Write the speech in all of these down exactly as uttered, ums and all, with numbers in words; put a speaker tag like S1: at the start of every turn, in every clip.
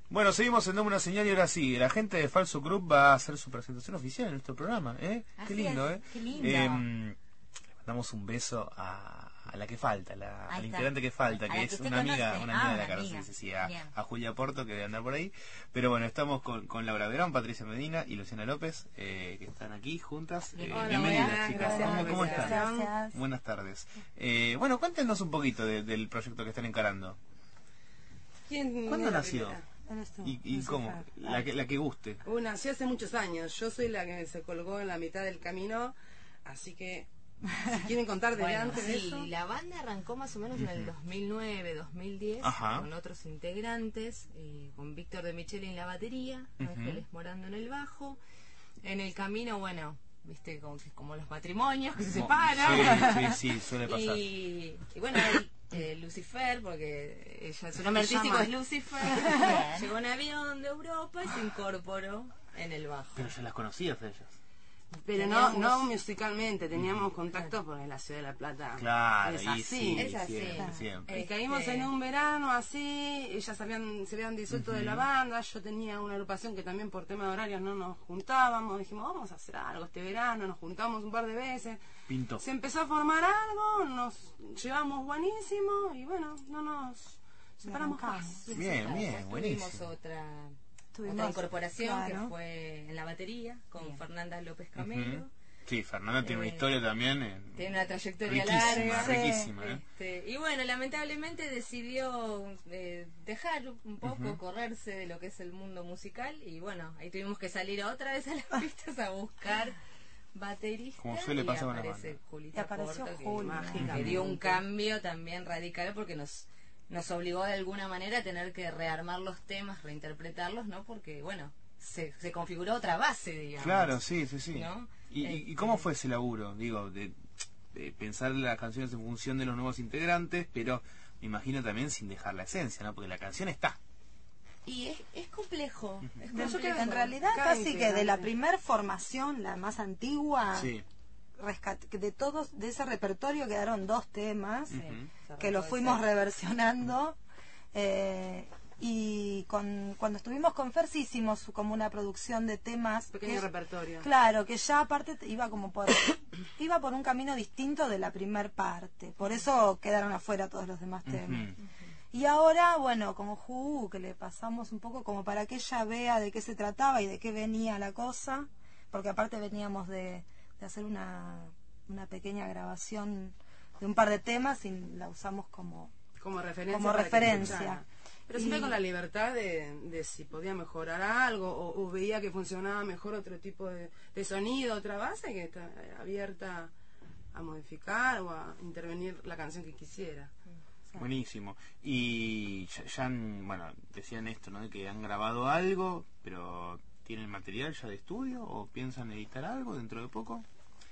S1: Bueno, seguimos en Dame una señal y ahora sí, la gente de Falso Group va a hacer su presentación oficial en nuestro programa, ¿eh? Qué lindo,
S2: es,
S1: ¿eh?
S2: Qué lindo.
S1: Eh, le mandamos un beso a, a la que falta, la, a la integrante que falta,
S2: a
S1: que es
S2: que
S1: una amiga,
S2: conoce.
S1: una amiga
S2: ah,
S1: de la
S2: una
S1: casa,
S2: amiga.
S1: sí, sí, a, a Julia Porto, que debe andar por ahí. Pero bueno, estamos con, con Laura Verón, Patricia Medina y Luciana López, eh, que están aquí juntas. Eh,
S2: Hola,
S1: bienvenidas,
S2: buenas,
S1: chicas.
S2: gracias,
S1: ¿Cómo, ¿Cómo
S2: gracias.
S1: están?
S2: Gracias.
S1: Buenas tardes. Eh, bueno, cuéntenos un poquito de, del proyecto que están encarando.
S3: ¿Quién
S1: ¿Cuándo
S3: era
S1: nació?
S3: primera?
S1: ¿Y, y cómo? La que, la que guste.
S3: Uh, nació hace muchos años. Yo soy la que se colgó en la mitad del camino, así que si quieren contar de
S4: bueno,
S3: antes
S4: sí,
S3: de eso.
S4: la banda arrancó más o menos en el dos mil nueve, dos mil diez,
S1: Ajá.
S4: con otros integrantes, eh, con Víctor de Micheli en la batería,
S1: Uh-huh.
S4: Ángeles Morando en el bajo. En el camino, bueno, viste, como, como los matrimonios que se
S1: Mo-
S4: separan.
S1: Sí, sí, sí, suele pasar.
S4: Y, y bueno, él, eh, Lucifer, porque ella, su nombre
S3: Se
S4: artístico
S3: llama.
S4: es Lucifer, llegó en avión de Europa y se incorporó en el bajo.
S1: Pero ya las conocías a ellas.
S3: Pero
S4: teníamos-
S3: no, no musicalmente, teníamos contactos porque la ciudad de La Plata
S1: Claro,
S3: es
S1: y
S3: así.
S1: sí,
S4: Es así.
S1: siempre, siempre.
S3: Y caímos
S4: Este-
S3: en un verano así, ellas habían, se habían disuelto de la banda, yo tenía una agrupación que también por tema de horarios no nos juntábamos, dijimos vamos a hacer algo este verano, nos juntamos un par de veces,
S1: Pintó.
S3: se empezó a formar algo, nos llevamos buenísimo y bueno, no nos separamos más.
S1: Bien,
S4: Claro,
S1: bien,
S4: después
S1: buenísimo.
S4: Tuvimos otra,
S2: Tuvimos,
S4: otra incorporación
S2: claro.
S4: que fue en la batería con
S2: Bien.
S4: Fernanda López Camelo.
S1: Ujú. Sí, Fernanda tiene una
S4: Eh,
S1: historia también. en-
S4: Tiene una trayectoria
S1: riquísima,
S4: larga.
S1: riquísima. ¿eh?
S4: Este, y bueno, lamentablemente decidió eh, dejar un poco,
S1: Ujú.
S4: correrse de lo que es el mundo musical. Y bueno, ahí tuvimos que salir otra vez a las pistas a buscar baterista.
S1: Como suele
S4: y
S1: pasar con la
S4: aparece
S1: banda.
S4: Julita
S2: Y apareció
S4: Porto, que,
S2: Juli.
S4: que dio un cambio también radical porque nos nos obligó de alguna manera a tener que rearmar los temas, reinterpretarlos, ¿no? Porque, bueno, se, se configuró otra base, digamos.
S1: Claro, sí, sí, sí.
S4: ¿No?
S1: ¿Y, y- y cómo fue ese laburo? Digo, de, de pensar las canciones en función de los nuevos integrantes, pero me imagino también sin dejar la esencia, ¿no? Porque la canción está.
S4: Y es, es complejo. Es
S3: Pero yo
S4: complejo.
S3: creo
S2: En realidad
S3: Cada
S2: casi que de la
S3: integrante.
S2: primer formación, la más antigua,
S1: Sí.
S2: rescat- de todos, de ese repertorio quedaron dos temas
S1: Ujú.
S2: que lo fuimos reversionando. eh, y con, cuando estuvimos con Fer sí hicimos como una producción de temas
S3: Pequeño
S2: que-
S3: repertorio.
S2: claro, que ya aparte te- iba como por iba por un camino distinto de la primer parte, por eso quedaron afuera todos los demás temas.
S1: Ujú.
S2: Y ahora, bueno, con Ju, que le pasamos un poco como para que ella vea de qué se trataba y de qué venía la cosa, porque aparte veníamos de, de hacer una, una pequeña grabación de un par de temas y la usamos como,
S3: Como referencia.
S2: como
S3: para que
S2: referencia.
S3: escuchara. Pero siempre
S2: Y-
S3: con la libertad de, de si podía mejorar algo o, o veía que funcionaba mejor otro tipo de, de sonido, otra base que está abierta a modificar o a intervenir la canción que quisiera.
S1: Buenísimo. Y ya, ya han, bueno, decían esto, ¿no? De que han grabado algo, pero ¿tienen material ya de estudio o piensan editar algo dentro de poco?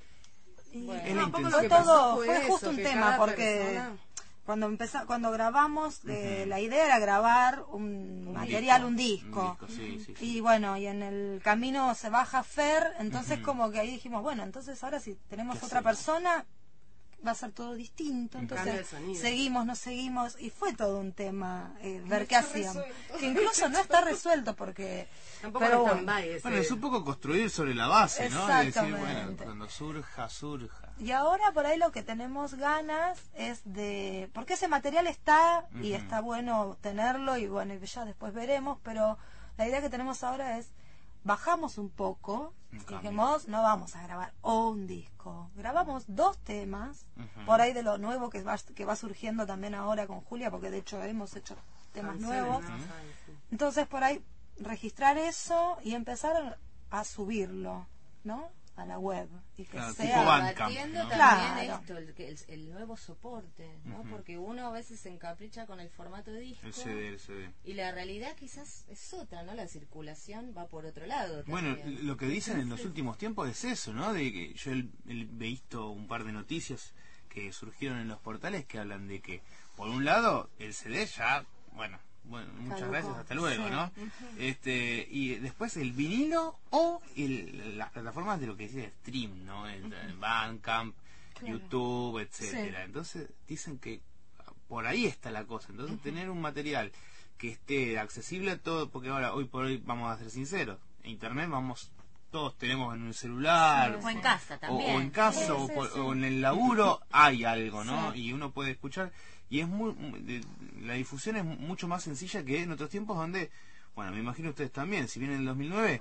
S2: y-
S4: Bueno,
S1: Es la
S3: un poco lo
S1: intención.
S2: fue
S3: que pasó
S2: todo,
S3: fue
S2: fue
S3: eso,
S2: justo un
S3: que
S2: tema,
S3: cada
S2: porque
S3: persona-
S2: cuando empeza, cuando grabamos, eh,
S1: Ujú.
S2: la idea era grabar un,
S1: Un
S2: material,
S1: disco,
S2: un disco.
S1: un disco, sí, sí, sí.
S2: Y bueno, y en el camino se baja Fer, entonces
S1: Ujú.
S2: como que ahí dijimos, bueno, entonces ahora si tenemos
S1: ¿Qué
S2: otra
S1: hacemos?
S2: persona, va a ser todo distinto.
S1: Ujú.
S3: Cambia el
S2: Entonces
S3: sonido.
S2: seguimos, no seguimos, y fue todo un tema, eh, ver
S4: No
S2: qué
S4: está
S2: hacíamos.
S4: resuelto.
S2: Que incluso no está resuelto porque...
S3: Tampoco
S2: pero
S3: en
S2: bueno.
S3: stand-by ese-
S1: Bueno, es un poco construir sobre la base, ¿no? De decir, bueno,
S2: Exactamente.
S1: cuando surja, surja.
S2: Y ahora por ahí lo que tenemos ganas es de... Porque ese material está y
S1: Ujú.
S2: está bueno tenerlo y bueno, y ya después veremos, pero la idea que tenemos ahora es bajamos un poco,
S1: Un cambio.
S2: dijimos, no vamos a grabar un disco, grabamos dos temas,
S1: Ujú.
S2: por ahí de lo nuevo que va, que va surgiendo también ahora con Julia, porque de hecho hemos hecho temas
S3: canciones,
S2: nuevos.
S3: ¿no? Ay, sí.
S2: Entonces por ahí registrar eso y empezar a subirlo, ¿no? A la web y que
S1: Claro,
S2: sea
S1: tipo Bandcamp,
S4: Batiendo
S1: ¿no?
S4: también
S2: Claro.
S4: esto, el, que el, el nuevo soporte, ¿no?
S1: Ujú.
S4: Porque uno a veces se encapricha con el formato de disco
S1: El C D, el C D.
S4: y la realidad quizás es otra, ¿no? La circulación va por otro lado.
S1: Bueno,
S4: también.
S1: lo que dicen en los últimos tiempos es eso, ¿no? De que yo he, he visto un par de noticias que surgieron en los portales que hablan de que, por un lado, el C D ya, bueno, bueno, muchas
S2: Caducó.
S1: gracias, hasta luego,
S2: Sí.
S1: ¿no? Este, y después el vinilo o el, las plataformas de lo que decía stream, ¿no? El, el Bandcamp,
S2: Claro.
S1: YouTube, etcétera.
S2: Sí.
S1: Entonces dicen que por ahí está la cosa. Entonces tener un material que esté accesible a todo, porque ahora, hoy por hoy, vamos a ser sinceros, internet vamos, todos tenemos en el celular,
S4: O en casa
S1: o,
S4: también.
S1: o en casa,
S2: Sí,
S1: o,
S2: sí,
S1: por-
S2: sí.
S1: o en el laburo hay algo, ¿no?
S2: Sí.
S1: Y uno puede escuchar, y es muy, muy- de- la difusión es mucho más sencilla que en otros tiempos donde, bueno, me imagino ustedes también, si bien en el dos mil nueve,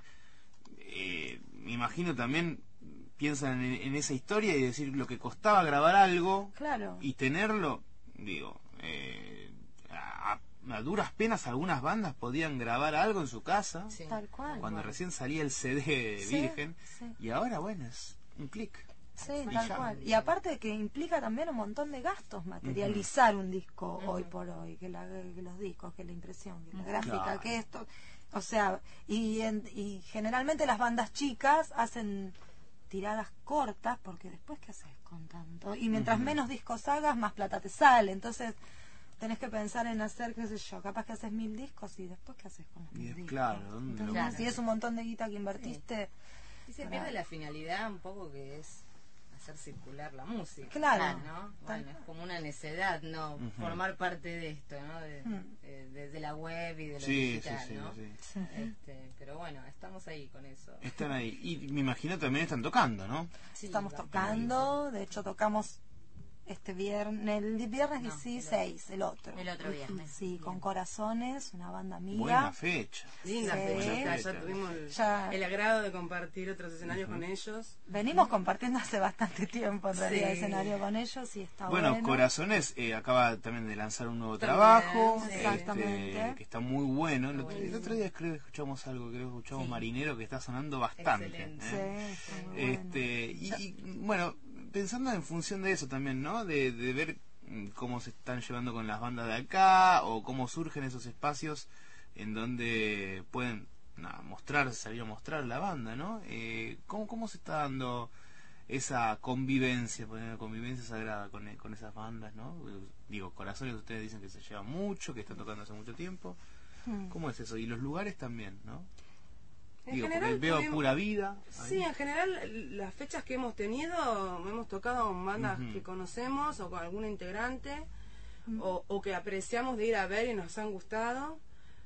S1: eh, me imagino también piensan en, en esa historia y decir lo que costaba grabar algo
S2: Claro.
S1: y tenerlo, digo, eh, a, a duras penas algunas bandas podían grabar algo en su casa
S4: Sí.
S2: Tal cual.
S1: cuando recién salía el C D
S2: Sí,
S1: virgen,
S2: sí.
S1: y ahora bueno, es un clic.
S2: Sí,
S1: Y
S2: tal
S1: ya.
S2: cual. Y aparte de que implica también un montón de gastos materializar un disco hoy por hoy, que, la, que los discos, que la impresión, que la gráfica,
S1: Claro.
S2: que esto. O sea, y, en- y generalmente las bandas chicas hacen tiradas cortas porque después ¿qué haces con tanto? Y mientras menos discos hagas, más plata te sale. Entonces tenés que pensar en hacer, qué sé yo, capaz que haces mil discos y después ¿qué haces con los
S1: Y
S2: mil
S1: es
S2: discos?
S1: claro, ¿dónde lo
S2: Entonces,
S4: Claro.
S2: si es un montón de guita que invertiste,
S4: Y se pierde la finalidad un poco que es hacer circular la música.
S2: Claro.
S4: ¿no?
S2: Tal-
S4: Bueno, es como una necedad, ¿no?
S1: Ujú.
S4: Formar parte de esto, ¿no? De,
S2: Mm.
S4: eh, de- de la web y de lo
S1: Sí, sí,
S4: digital,
S1: sí,
S4: ¿no?
S1: sí.
S2: sí.
S4: Este, pero bueno, estamos ahí con eso.
S1: Están ahí. Y me imagino también están tocando, ¿no?
S4: Sí,
S2: Estamos
S4: va-
S2: tocando, de hecho tocamos este viernes, el viernes
S4: No,
S2: dieciséis, el otro.
S4: El otro viernes.
S2: Sí,
S4: Bien.
S2: con Corazones, una banda amiga.
S1: Buena fecha.
S3: Linda
S2: Sí.
S3: fecha.
S1: Buena
S3: Ya
S1: fecha.
S3: tuvimos el,
S2: Ya.
S3: el agrado de compartir otros escenarios con ellos.
S2: Venimos compartiendo hace bastante tiempo en realidad
S3: Sí.
S2: escenario con ellos y está
S1: Bueno,
S2: bueno.
S1: Corazones eh, acaba también de lanzar un nuevo
S3: También,
S1: trabajo,
S3: sí.
S2: Exactamente.
S1: este, que está muy bueno. El, otro- el
S4: buenísimo.
S1: otro día creo que escuchamos algo, creo que escuchamos
S4: Sí.
S1: Marinero, que está sonando bastante.
S4: Excelente.
S2: Sí,
S1: ¿eh?
S2: está muy bueno.
S1: Este, y, y, bueno, pensando en función de eso también, ¿no? De, de ver mm, cómo se están llevando con las bandas de acá, o cómo surgen esos espacios en donde pueden nada, mostrar, salir a mostrar la banda, ¿no? Eh, ¿cómo, ¿Cómo se está dando esa convivencia, poner convivencia sagrada con, con esas bandas, ¿no? Digo, Corazones, ustedes dicen que se lleva mucho, que están tocando hace mucho tiempo.
S2: Hmm.
S1: ¿Cómo es eso? Y los lugares también, ¿no?
S3: En
S1: Digo,
S3: general,
S1: porque veo
S3: tuvimos-
S1: pura vida.
S3: Sí,
S1: ahí.
S3: en general las fechas que hemos tenido, hemos tocado con bandas
S1: Ujú.
S3: que conocemos o con algún integrante o, o que apreciamos de ir a ver y nos han gustado.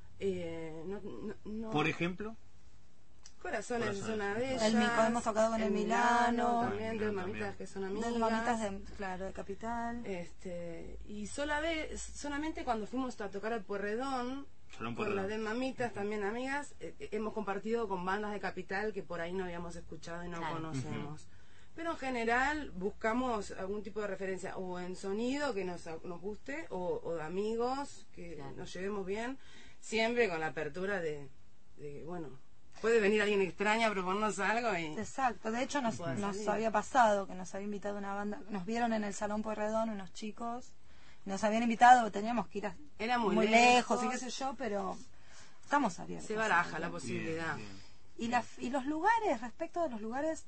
S3: Eh, no, no- no-
S1: Por ejemplo,
S3: Corazones es
S1: Corazones.
S3: una de ellas.
S2: El Mico, hemos tocado con el Milano.
S3: también, de
S1: Milano
S3: mamitas
S1: también.
S3: que son
S2: De
S3: amigas.
S2: las mamitas de, claro, de Capital.
S3: Este, y sola vez, solamente cuando fuimos a tocar al Puerredón,
S1: Solo un
S3: con
S1: Puerredón.
S3: las de mamitas también amigas, eh, eh, hemos compartido con bandas de Capital que por ahí no habíamos escuchado y no
S4: Claro.
S3: conocemos. Pero en general buscamos algún tipo de referencia o en sonido que nos, nos guste o, o de amigos que
S4: Claro.
S3: nos llevemos bien, siempre con la apertura de, de, bueno, puede venir alguien extraño a proponernos algo y...
S2: Exacto, de hecho nos,
S3: Puede
S2: nos
S3: salir.
S2: había pasado que nos había invitado una banda, nos vieron en el Salón Pueyrredón unos chicos, nos habían invitado, teníamos que ir a-
S3: Era muy,
S2: lejos
S3: lejos,
S2: y qué sé yo, pero estamos abiertos.
S3: se baraja la posibilidad.
S1: Bien, bien.
S2: Y, la, y los lugares, respecto de los lugares,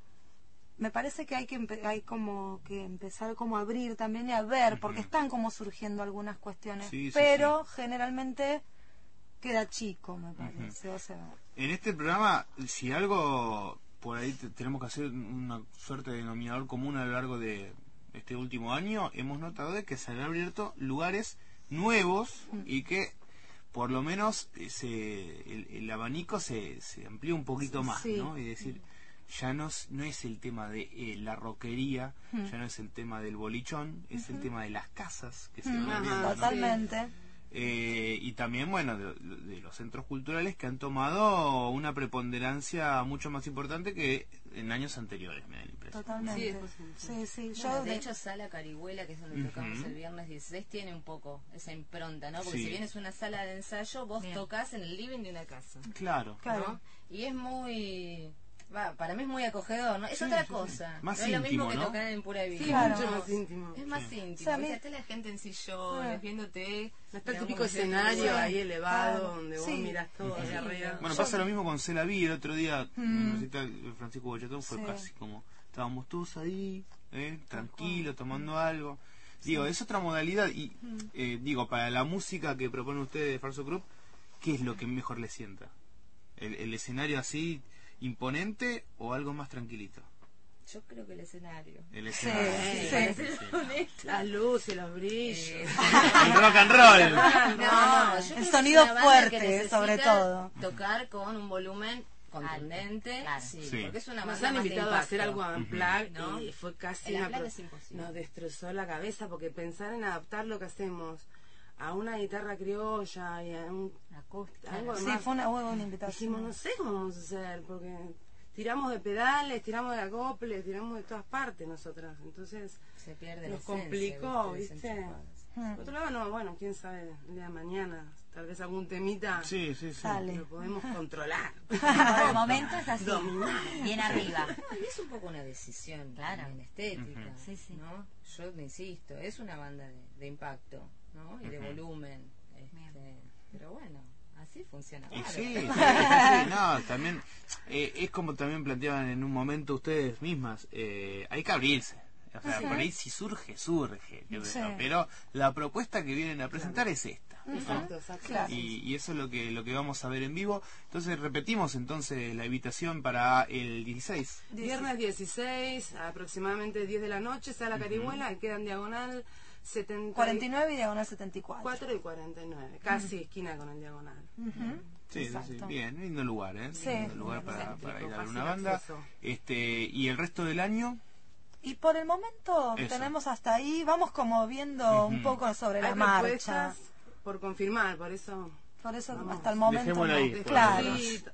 S2: me parece que hay que empe- hay como que empezar como a abrir también y a ver, porque
S1: Ujú.
S2: están como surgiendo algunas cuestiones,
S1: Sí, sí,
S2: pero generalmente queda chico, me parece, o sea,
S1: En este programa, si algo por ahí te- tenemos que hacer una suerte de denominador común a lo largo de este último año, hemos notado de que se han abierto lugares nuevos y que por lo menos eh, se, el, el abanico se, se amplía un poquito más,
S2: Sí.
S1: ¿no? Y decir, ya no es, no es el tema de eh, la roquería,
S2: Mm.
S1: ya no es el tema del bolichón, es el tema de las casas que se
S2: Mm,
S1: van abriendo, ¿no?
S2: totalmente.
S1: Eh, y también, bueno, de, de los centros culturales que han tomado una preponderancia mucho más importante que en años anteriores, me da la impresión.
S2: Totalmente.
S3: Sí, es posible.
S2: Sí, sí, yo
S4: Bueno, de
S2: de-
S4: hecho, Sala Carihuela, que es donde tocamos
S1: Ujú.
S4: el viernes dieciséis, tiene un poco esa impronta, ¿no? Porque
S1: Sí.
S4: si bien es una sala de ensayo, vos
S2: Bien.
S4: tocas en el living de una casa,
S1: Claro.
S2: Claro.
S4: ¿no? Y es muy... Va, para mí es muy acogedor, ¿no? Es
S1: Sí,
S4: otra
S1: sí, sí.
S4: cosa.
S1: Más
S4: no es lo
S1: íntimo,
S4: mismo que
S1: ¿no?
S4: tocar en pura vida.
S3: Sí,
S2: Claro.
S3: mucho más íntimo.
S4: Es más
S1: Sí.
S4: íntimo.
S2: O sea, a mí-
S4: Fíjate la gente en sillones,
S3: Ah.
S4: viéndote.
S3: No está el
S4: digamos,
S3: típico
S4: desde
S3: escenario
S4: lugar.
S3: ahí elevado
S2: Claro.
S3: donde vos
S2: Sí.
S3: mirás todo de
S4: Sí.
S3: arriba.
S1: Bueno,
S2: Yo-
S1: pasa lo mismo con Celaví, el otro día,
S2: Mm.
S1: en el recital de Francisco Boyatón fue
S2: Sí.
S1: casi como, estábamos todos ahí, eh, tranquilos, tomando algo. Digo, es otra modalidad y,
S2: Mm.
S1: eh, digo, para la música que propone usted de Falso Club, ¿qué es lo que mejor le sienta? ¿El, el escenario así imponente o algo más tranquilito?
S4: Yo creo que el escenario.
S1: El
S2: Sí,
S1: escenario.
S2: sí.
S4: Para ser honesta.
S3: Las luces, los brillos.
S4: Eh,
S1: El rock and roll.
S4: No, no, yo creo que
S2: sonido
S4: es una banda que
S2: fuerte,
S4: necesita
S2: sobre todo.
S4: Tocar con un volumen contundente,
S5: Claro.
S4: sí,
S1: Sí.
S4: porque es una
S3: Nos
S4: banda
S3: han
S4: más de
S3: invitado a hacer
S4: impacto.
S3: algo en plug,
S4: ¿no?
S3: y fue casi
S4: El
S3: una
S4: unplugged
S3: pro-
S4: es imposible.
S3: nos destrozó la cabeza porque pensar en adaptar lo que hacemos a una guitarra criolla y a un
S5: Acústica.
S3: algo
S2: Sí,
S3: más.
S2: fue una buena invitación.
S3: Dijimos, no sé cómo vamos a hacer, porque tiramos de pedales, tiramos de acople, tiramos de todas partes nosotras. Entonces
S4: Se pierde la
S3: nos
S4: esencia,
S3: complicó,
S4: ¿viste?
S3: ¿viste?
S4: Desenchufadas.
S2: Mm.
S3: Por otro lado, no, bueno, quién sabe, el día de mañana, tal vez algún temita
S1: Sí, sí, sí.
S2: Sale.
S3: lo podemos controlar.
S5: Por el momento es así,
S3: Dominar.
S5: bien arriba.
S4: No, y es un poco una decisión
S5: Claro.
S4: también estética,
S1: Ujú.
S5: Sí, sí.
S4: ¿no? Yo me insisto, es una banda de, de impacto, ¿no? Y de
S1: Ujú.
S4: volumen, este, pero bueno, así funciona.
S1: Y
S4: bárbaro.
S1: sí, sí, sí, no, también eh, es como también planteaban en un momento ustedes mismas, eh, hay que abrirse. O sea, por ahí si surge, surge. qué sé yo,
S2: Sí.
S1: Pero la propuesta que vienen a presentar es esta. ¿no?
S3: Exacto, exacto.
S2: Claro.
S1: Y, y eso es lo que lo que vamos a ver en vivo. Entonces repetimos entonces la invitación para el dieciséis.
S3: Viernes dieciséis, aproximadamente diez de la noche, sala Carihuela, que queda en diagonal setenta
S2: cuarenta y nueve y diagonal setenta y cuatro.
S3: cuatro y cuarenta y nueve, casi esquina con el diagonal.
S2: Ujú.
S1: Sí, sí, sí,
S2: Exacto.
S1: bien, lindo lugar, ¿eh?
S2: Sí.
S1: Lindo lugar
S3: Muy
S1: para,
S3: céntrico,
S1: para ir a ver
S3: fácil
S1: una banda.
S3: acceso.
S1: Este, y el resto del año,
S2: Y por el momento
S1: Eso.
S2: tenemos hasta ahí, vamos como viendo un
S1: Ujú.
S2: poco sobre la
S3: Hay
S2: marcha.
S3: propuestas por confirmar, por eso...
S2: Por eso
S3: Vamos.
S2: hasta el momento
S1: Dejémoslo
S2: no.
S1: ahí, por
S2: Claro.
S1: lo
S3: Despacito.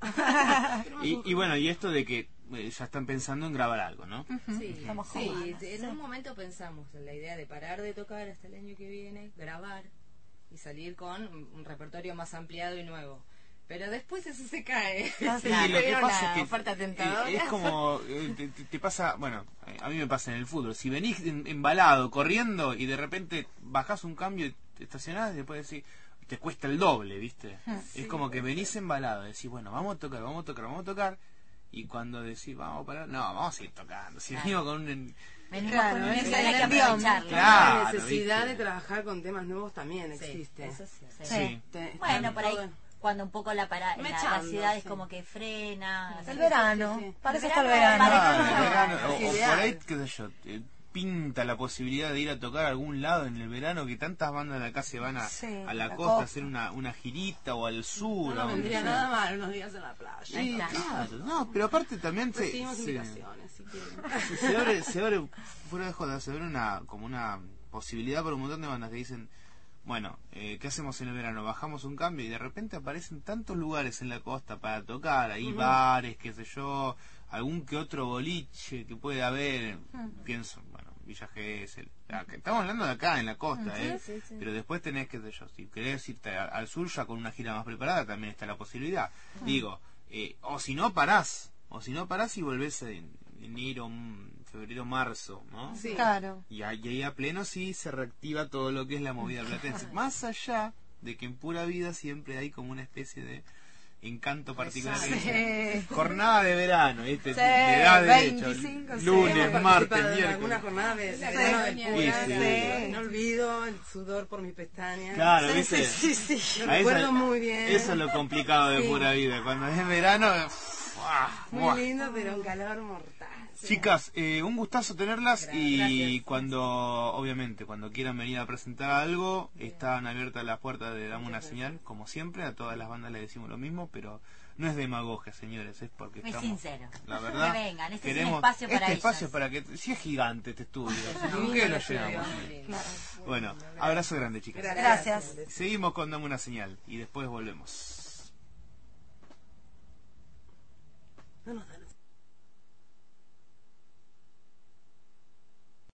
S1: y, y bueno, y esto de que eh, ya están pensando en grabar algo, ¿no?
S2: Ujú.
S4: Sí,
S2: Estamos
S4: sí,
S2: jóvenes.
S4: en un momento pensamos en la idea de parar de tocar hasta el año que viene, grabar y salir con un un repertorio más ampliado y nuevo. Pero después eso se cae.
S2: Ah,
S1: Sí,
S2: claro.
S1: lo que
S4: Pero
S1: pasa
S4: la
S1: es que
S4: oferta
S1: eh,
S4: tentadora.
S1: es como eh, te, te- te pasa, bueno, eh, a mí me pasa en el fútbol, si venís en- embalado, corriendo y de repente bajás un cambio y te estacionás y después decís, te cuesta el doble, ¿viste? Es como que venís embalado, decís, bueno, vamos a tocar, vamos a tocar, vamos a tocar, y cuando decís, vamos a parar, no, vamos a seguir tocando, si venimos con un...
S5: Venimos
S2: Claro,
S5: con un
S2: es
S5: nivel,
S2: el
S5: hay que
S2: envión.
S5: aprovecharlo.
S1: Claro,
S3: la necesidad
S1: ¿viste?
S3: de trabajar con temas nuevos también
S4: Sí,
S3: existe.
S4: eso sí.
S5: Sí.
S1: Sí.
S3: Te-
S5: Bueno,
S3: está
S5: por ahí
S3: todo-
S5: cuando un poco la, para, la, la
S3: Mechando,
S5: ciudad es
S3: sí.
S5: como que frena.
S2: El
S5: así.
S2: verano,
S3: sí, sí.
S2: parece
S5: El
S2: hasta el
S5: verano,
S2: verano.
S1: Ah,
S5: Vale,
S1: en el verano, o,
S3: es
S1: o por
S3: ideal.
S1: ahí, qué sé yo, eh, pinta la posibilidad de ir a tocar a algún lado en el verano, que tantas bandas de acá se van a,
S2: Sí,
S1: a la
S2: la
S1: costa a
S2: costa.
S1: hacer una, una girita o al sur.
S3: No
S1: a
S3: nos
S1: donde
S3: vendría
S1: sea.
S3: nada mal unos días en la playa.
S1: Sí,
S5: está.
S1: claro, no, pero aparte también se,
S3: Recibimos
S1: se,
S3: invitaciones, si quieren.
S1: se- se abre, se abre, fuera de joda, se abre una, como una posibilidad para un montón de bandas que dicen, bueno, eh, ¿qué hacemos en el verano? Bajamos un cambio y de repente aparecen tantos lugares en la costa para tocar, ahí bares, qué sé yo, algún que otro boliche que puede haber, pienso, bueno, Villa Gesell, acá- estamos hablando de acá en la costa, ¿eh?
S4: sí, sí.
S1: Pero después tenés, qué sé yo, si querés irte a- al sur ya con una gira más preparada, también está la posibilidad. Digo, eh, o si no parás, o si no parás y volvés en enero, mm, febrero, marzo, ¿no?
S3: Sí.
S2: Claro.
S1: Y ahí, y ahí a pleno sí se reactiva todo lo que es la movida platense. Más allá de que en Pura Vida siempre hay como una especie de encanto particular. que dice,
S2: Sí.
S1: Jornada de verano, ¿viste?
S2: Sí,
S1: Le da derecho.
S2: veinticinco, sí.
S1: Lunes,
S3: Hemos
S1: martes,
S3: participado en alguna
S1: miércoles.
S3: jornada de, de
S2: Sí,
S3: verano del
S2: sí,
S3: Pura.
S1: sí.
S3: No olvido el sudor por mis pestañas.
S1: Claro,
S2: Sí,
S1: ¿viste?
S2: sí, sí, sí.
S3: Lo
S1: A esa-
S3: recuerdo muy bien.
S1: Eso es lo complicado de
S3: Sí.
S1: Pura Vida. Cuando es verano, ¡fua!
S3: Muy
S1: ¡buah!
S3: lindo, pero un calor mortal.
S1: Chicas, eh, un gustazo tenerlas y
S4: Gracias.
S1: cuando, obviamente, cuando quieran venir a presentar algo, están abiertas las puertas de Dame una Señal, como siempre, a todas las bandas les decimos lo mismo, pero no es demagogia, señores, es porque
S5: Es
S1: estamos,
S5: sincero.
S1: la verdad,
S5: Que vengan, este es un
S1: queremos
S5: espacio para
S1: este espacio
S5: ellas.
S1: para que, si es gigante este estudio,
S3: Divino
S1: ¿con qué
S3: el
S1: lo
S3: estudio.
S1: llevamos?
S2: Claro.
S1: Bueno, abrazo grande, chicas.
S2: Gracias.
S1: Seguimos con Dame una Señal y después volvemos.
S3: No nos da